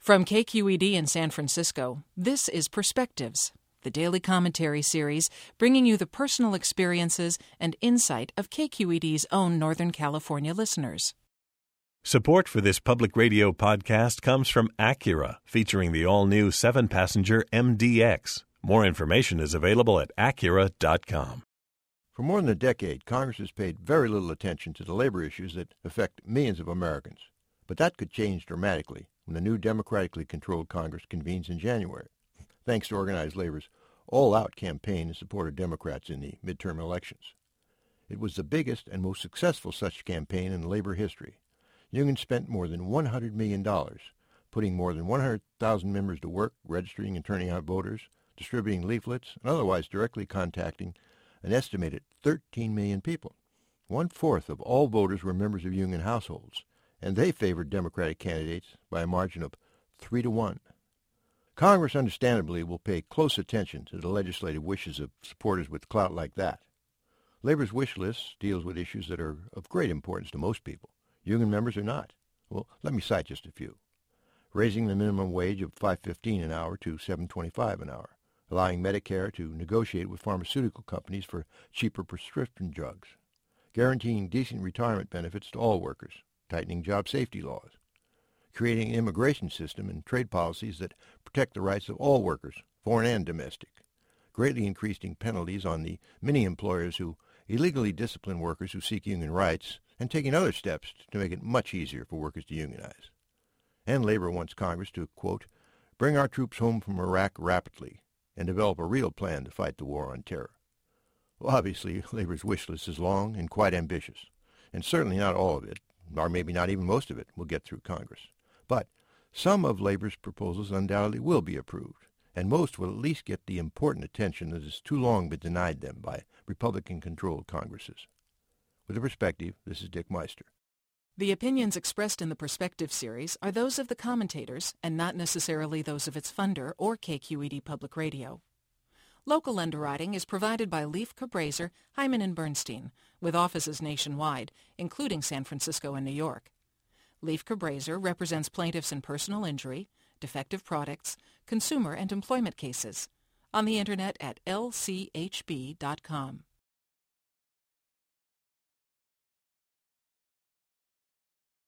From KQED in San Francisco, this is Perspectives, the daily commentary series bringing you the personal experiences and insight of KQED's own Northern California listeners. Support for this public radio podcast comes from Acura, featuring the all-new 7-passenger MDX. More information is available at Acura.com. For more than a decade, Congress has paid very little attention to the labor issues that affect millions of Americans. But that could change dramatically when the new democratically controlled Congress convenes in January, thanks to organized labor's all-out campaign in support of Democrats in the midterm elections. It was the biggest and most successful such campaign in labor history. Unions spent more than $100 million, putting more than 100,000 members to work, registering and turning out voters, distributing leaflets, and otherwise directly contacting an estimated 13 million people. 1/4 of all voters were members of union households, and they favored Democratic candidates by a margin of 3-1. Congress, understandably, will pay close attention to the legislative wishes of supporters with clout like that. Labor's wish list deals with issues that are of great importance to most people. Union members are not. Well, let me cite just a few. Raising the minimum wage of $5.15 an hour to $7.25 an hour, allowing Medicare to negotiate with pharmaceutical companies for cheaper prescription drugs, guaranteeing decent retirement benefits to all workers, tightening job safety laws, creating an immigration system and trade policies that protect the rights of all workers, foreign and domestic, greatly increasing penalties on the many employers who illegally discipline workers who seek union rights, and taking other steps to make it much easier for workers to unionize. And labor wants Congress to, quote, bring our troops home from Iraq rapidly and develop a real plan to fight the war on terror. Well, obviously, labor's wish list is long and quite ambitious, and certainly not all of it, or maybe not even most of it, will get through Congress. But some of labor's proposals undoubtedly will be approved, and most will at least get the important attention that has too long been denied them by Republican-controlled Congresses. With a perspective, this is Dick Meister. The opinions expressed in the Perspective series are those of the commentators and not necessarily those of its funder or KQED Public Radio. Local underwriting is provided by Leif Cabraser, Hyman & Bernstein, with offices nationwide, including San Francisco and New York. Leif Cabraser represents plaintiffs in personal injury, defective products, consumer and employment cases. On the Internet at lchb.com.